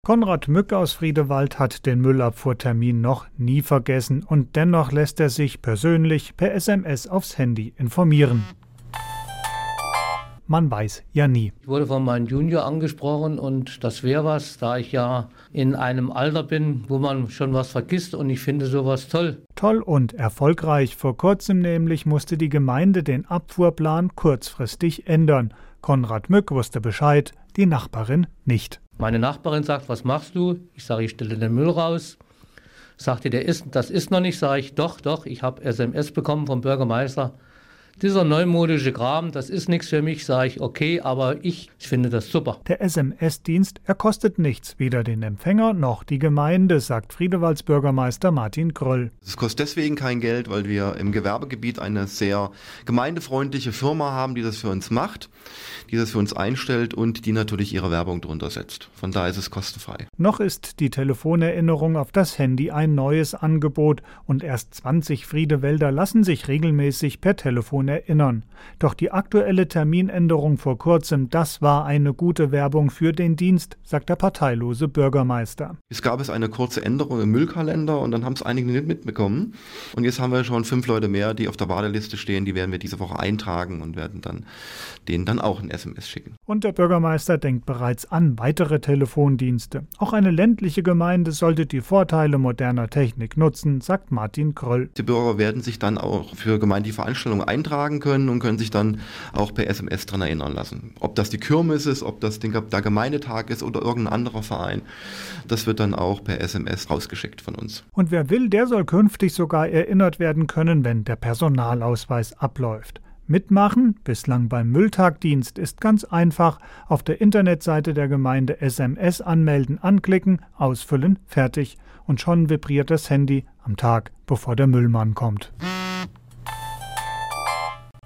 Konrad Mück aus Friedewald hat den Müllabfuhrtermin noch nie vergessen und dennoch lässt er sich persönlich per SMS aufs Handy informieren. Man weiß ja nie. Ich wurde von meinem Junior angesprochen und das wäre was, da ich ja in einem Alter bin, wo man schon was vergisst und ich finde sowas toll. Toll und erfolgreich. Vor kurzem nämlich musste die Gemeinde den Abfuhrplan kurzfristig ändern. Konrad Mück wusste Bescheid, die Nachbarin nicht. Meine Nachbarin sagt, was machst du? Ich sage, ich stelle den Müll raus. Sagte, das ist noch nicht. Sage ich, doch, ich habe SMS bekommen vom Bürgermeister. Dieser neumodische Kram, das ist nichts für mich, sage ich, okay, aber ich finde das super. Der SMS-Dienst, er kostet nichts, weder den Empfänger noch die Gemeinde, sagt Friedewalds Bürgermeister Martin Gröll. Es kostet deswegen kein Geld, weil wir im Gewerbegebiet eine sehr gemeindefreundliche Firma haben, die das für uns macht, die das für uns einstellt und die natürlich ihre Werbung drunter setzt. Von daher ist es kostenfrei. Noch ist die Telefonerinnerung auf das Handy ein neues Angebot und erst 20 Friedewälder lassen sich regelmäßig per Telefon erinnern. Doch die aktuelle Terminänderung vor kurzem, das war eine gute Werbung für den Dienst, sagt der parteilose Bürgermeister. Es gab eine kurze Änderung im Müllkalender und dann haben es einige nicht mitbekommen. Und jetzt haben wir schon 5 Leute mehr, die auf der Warteliste stehen. Die werden wir diese Woche eintragen und werden dann denen dann auch ein SMS schicken. Und der Bürgermeister denkt bereits an weitere Telefondienste. Auch eine ländliche Gemeinde sollte die Vorteile moderner Technik nutzen, sagt Martin Gröll. Die Bürger werden sich dann auch für gemeindliche Veranstaltungen eintragen können und können sich dann auch per SMS daran erinnern lassen. Ob das die Kirmes ist, ob das der Gemeindetag ist oder irgendein anderer Verein, das wird dann auch per SMS rausgeschickt von uns. Und wer will, der soll künftig sogar erinnert werden können, wenn der Personalausweis abläuft. Mitmachen, bislang beim Mülltagdienst, ist ganz einfach. Auf der Internetseite der Gemeinde SMS anmelden, anklicken, ausfüllen, fertig. Und schon vibriert das Handy am Tag, bevor der Müllmann kommt.